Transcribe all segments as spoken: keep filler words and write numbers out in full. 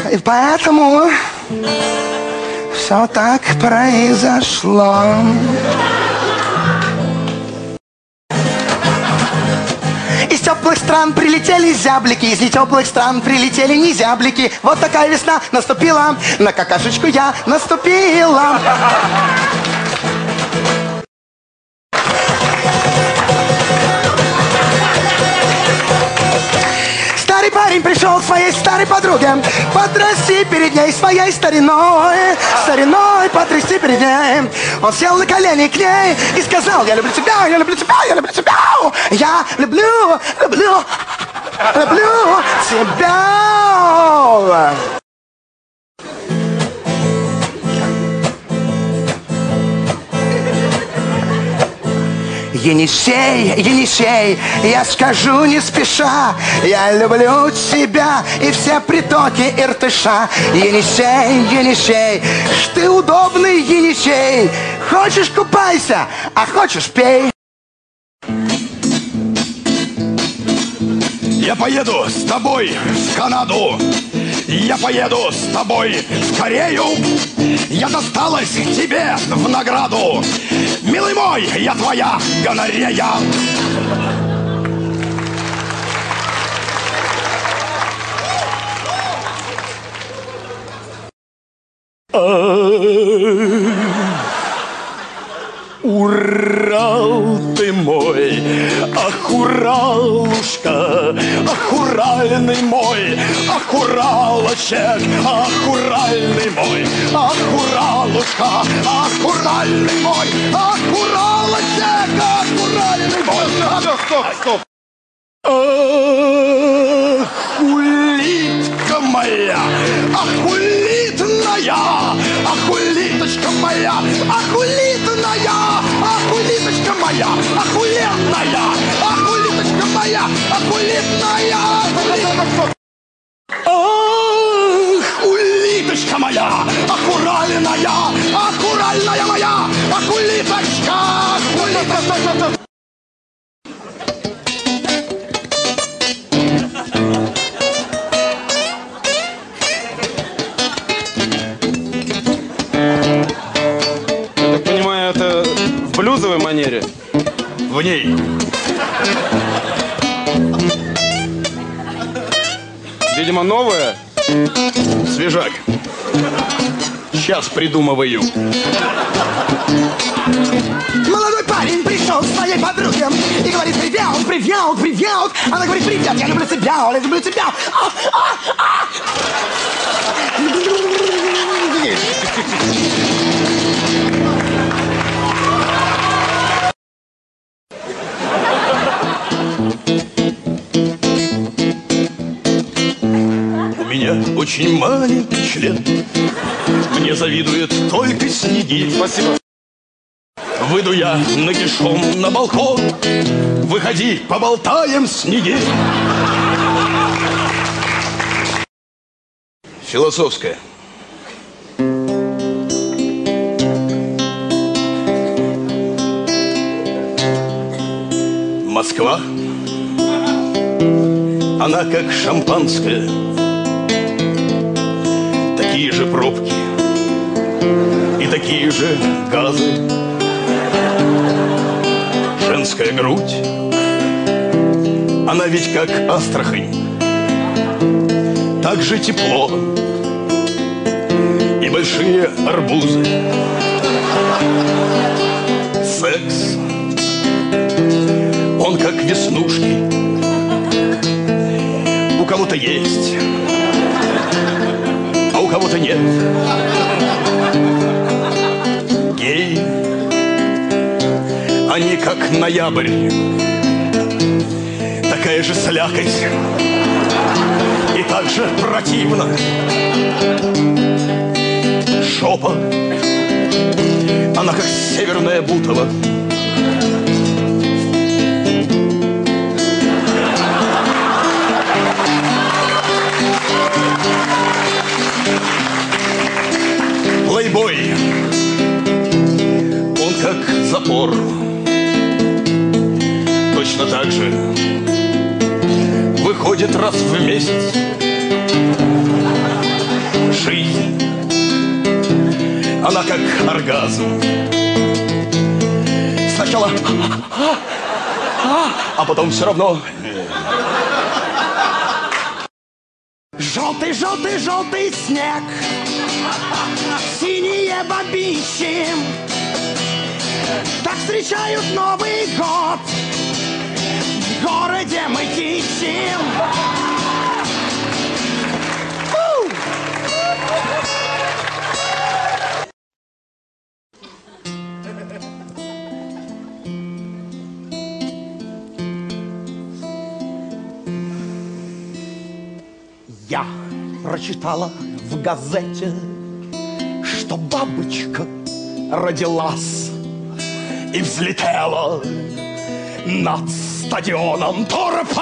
И поэтому все так произошло. Из теплых стран прилетели зяблики, из нетеплых стран прилетели не зяблики. Вот такая весна наступила, на какашечку я наступила. Старый парень пришел к своей старой подруге, потрясти перед ней своей стариной, стариной потрясти перед ней. Он сел на колени к ней и сказал: я люблю тебя, я люблю тебя, я люблю тебя, я люблю, люблю, люблю тебя. Енисей, Енисей, я скажу не спеша, я люблю тебя и все притоки Иртыша. Енисей, Енисей, ж ты удобный Енисей, хочешь купайся, а хочешь пей. Я поеду с тобой в Канаду, я поеду с тобой в Корею, я досталась тебе в награду. Милый мой, я твоя гонорея. Урал ты мой, ах, Уралушка, ах, уральный мой, ах, Уралочек, ах, уральный мой, ах, Уралушка, ах, уральный мой, ах, Уралочек, ах, уральный мой. Стоп, стоп, стоп. Ах, улитка моя, ах, улитная, ах, улиточка моя, ах, улитная, ах, улиточка моя, ах, улетная, ах, улиточка моя, ах, улетная. Ах, улиточка моя, ах, уральная, ах, уральная моя, ах, улиточка, ах, улиточка. В блюзовой манере? В ней. Видимо, новая? Свежак. Сейчас придумываю. Молодой парень пришел к своей подруге и говорит: привет, привет, привет. Она говорит: привет, я люблю тебя, я люблю тебя. А, а, а. У меня очень маленький член, мне завидуют только снеги. Спасибо. Выйду я нагишом на балкон, выходи, поболтаем, снеги. Философская. Москва, она как шампанское, такие же пробки и такие же газы. Женская грудь, она ведь как Астрахань, так же тепло и большие арбузы. Секс, он как веснушки, у кого-то есть, а у кого-то нет. Геи, они как ноябрь, такая же слякоть и так же противно. Шопа, она как северная Бутова. Плейбой, он как запор, точно так же выходит раз в месяц. она как оргазм. Сначала, а потом все равно. Желтый, желтый, желтый снег, синие бабищи, так встречают Новый год в городе Мытищи. Я прочитала в газете, что бабочка родилась И взлетела над стадионом торпедо.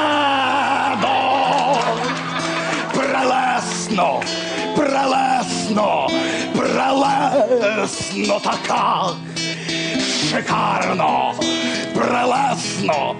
Прелесно, прелесно, прелесно, така шикарно, прелесно.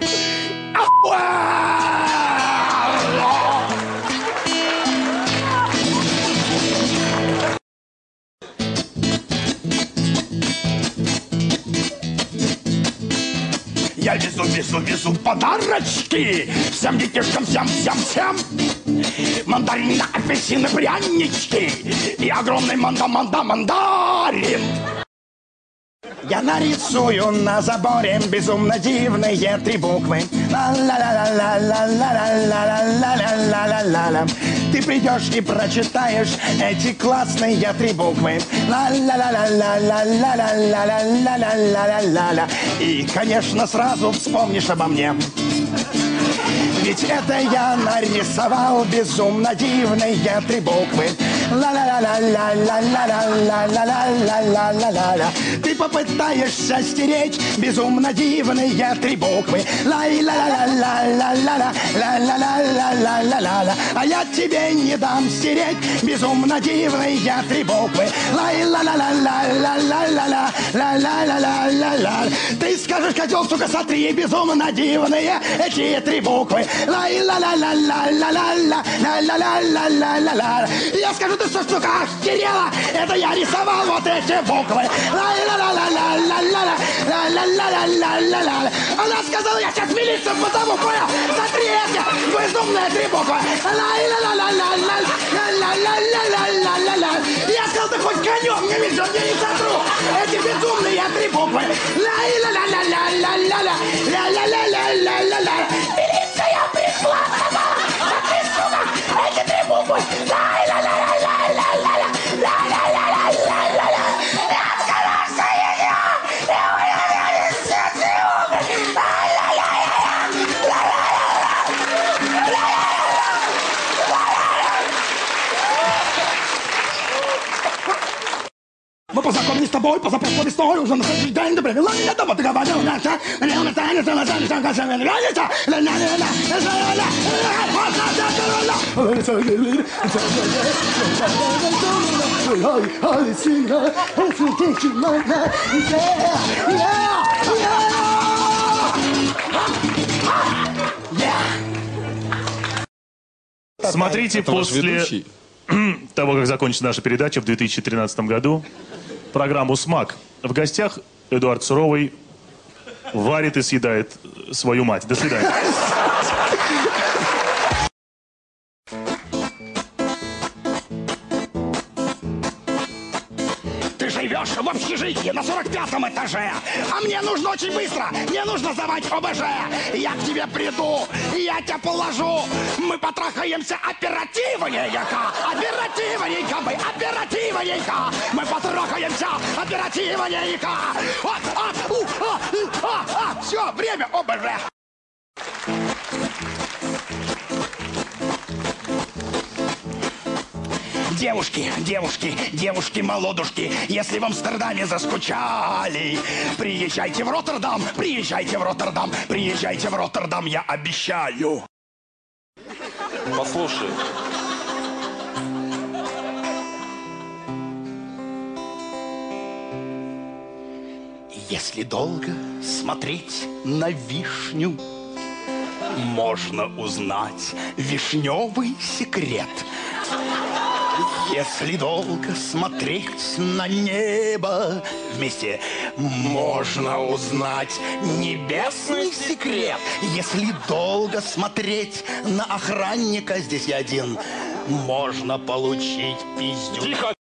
Я везу, везу, везу подарочки всем детишкам, всем, всем, всем. Мандарины, апельсины, прянички и огромный манда-манда-мандарин. Я нарисую на заборе безумно дивные три буквы. Ла-ла-ла-ла-ла-ла-ла-ла-ла-ла-ла-ла-ла. Ты придешь и прочитаешь эти классные три буквы. Ла-ла-ла-ла-ла-ла-ла-ла-ла-ла-ла-ла-ла. И, конечно, сразу вспомнишь обо мне. Ведь это я нарисовал безумно дивные три буквы. Ла-ла-ла-ла-ла-ла-ла-ла-ла-ла-ла-ла-ла-ла. Ты попытаешься стереть безумно дивные три буквы. Ла-ла-ла-ла-ла-ла-ла-ла-ла-ла-ла-ла. А я тебе не дам стереть безумно дивные три буквы. Ла-ла-ла-ла-ла-ла-ла-ла-ла-ла-ла-ла. Ты скажешь, козел, сука, сотри безумно дивные эти три буквы. Ла-ла-ла-ла-ла-ла-ла-ла-ла-ла-ла-ла. Я скажу, ты что, сука, охерела? Это я рисовал вот эти буквы. Ла-ла-ла-ла-ла-ла-ла-ла-ла-ла-ла-ла. Она сказала, я сейчас милицию позову, понял? Сотри эти безумные три буквы. Ла-ла-ла-ла-ла-ла-ла-ла-ла-ла-ла-ла. Я сказал, ты хоть конем не видишь, мне не сотру эти безумные три буквы. Ла-ла-ла-ла-ла-ла-ла-ла. Ла-ла-ла-ла-ла-ла-ла. Милиция пришла, сказала, сотри, сука, эти три буквы. Ла-ла-ла-ла-ла-ла-ла-ла. Ла-ла-ла-ла-ла-ла-ла. Я сказал, что я Мы познакомились с тобой позапрошлой весной, уже на следующий день ты привела меня домой, ты говорил, на что? Смотрите Это ваш после ведущий? того, как закончится наша передача в две тысячи тринадцатом году, программу «Смак». В гостях Эдуард Суровый варит и съедает свою мать. До свидания. Ты живешь в общежитии на сорок пятом этаже, а мне нужно очень быстро, мне нужно сдавать ОБЖ. Я к тебе приду, я тебя положу, мы потрахаемся оперативненько, оперативненько, мы оперативненько, мы потрахаемся оперативненько. Вот, а, у, а, у, а, а, все, время ОБЖ. Девушки, девушки, девушки-молодушки, если в Амстердаме заскучали, приезжайте в Роттердам, приезжайте в Роттердам, приезжайте в Роттердам, я обещаю. Послушай. Если долго смотреть на вишню, можно узнать вишневый секрет. Если долго смотреть на небо вместе, можно узнать небесный секрет. Если долго смотреть на охранника, здесь я один, можно получить пиздюк. Тихо!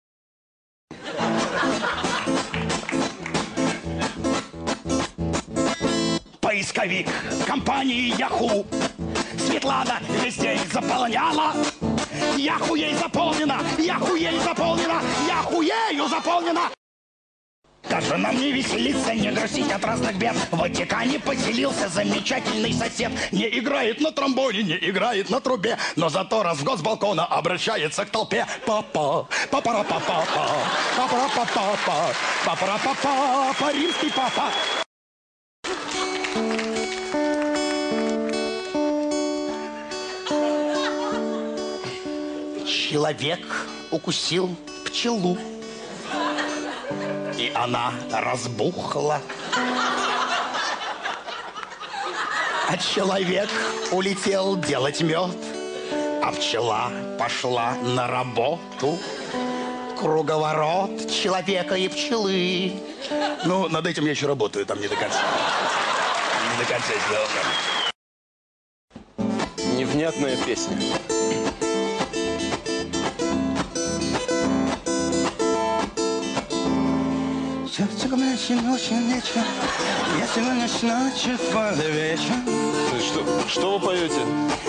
Поисковик компании Yahoo Светлана весь день заполняла. Яху ей заполнена, яху ей заполнена, яху ею заполнена. Даже нам не веселиться, не грустить от разных бед. В Ватикане поселился замечательный сосед. Не играет на тромбоне, не играет на трубе, но зато раз в год с балкона обращается к толпе. Папа, папа-ра-па-па-па, папа-ра-па-па-па, папа-ра-па-па-па, римский папа. Человек укусил пчелу, и она разбухла. А человек улетел делать мед, а пчела пошла на работу. Круговорот человека и пчелы. Ну, над этим я еще работаю, там не до конца. Не до конца сделано. Невнятная песня. Сердце горячим очень вечер, я сегодня с ночи спал вечер. Что, что вы поете?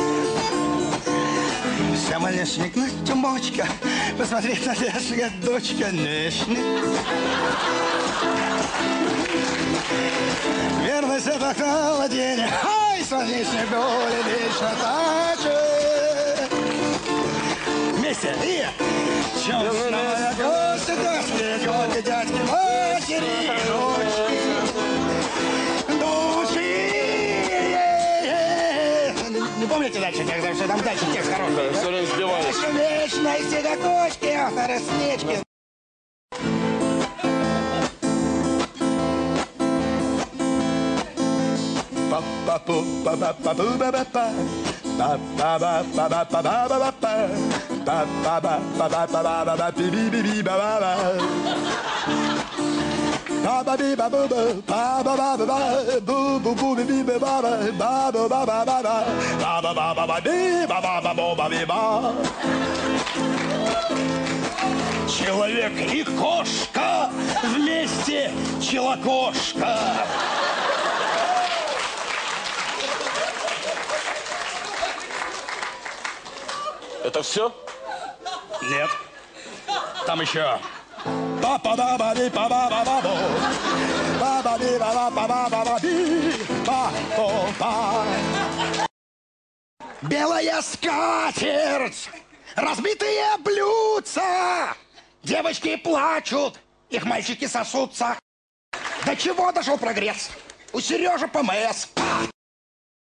Самолешник на тюмочка, посмотреть на лешка, дочка нежный. Верность это холодение, ай, солнечной доли вечно тачет. Вместе и чем снова гости, дочки, тетки, дядьки, матери, дочки. Не помните дальше, когда что там дальше текст хороший? Да, все время сбиваюсь. Вечно и все докочки, авторы снечки. Человек и кошка вместе челокошка. Это все? Нет. Там еще. Белая скатерть, разбитые блюдца. Девочки плачут, их мальчики сосутся. До чего дошел прогресс? У Сережи ПМС.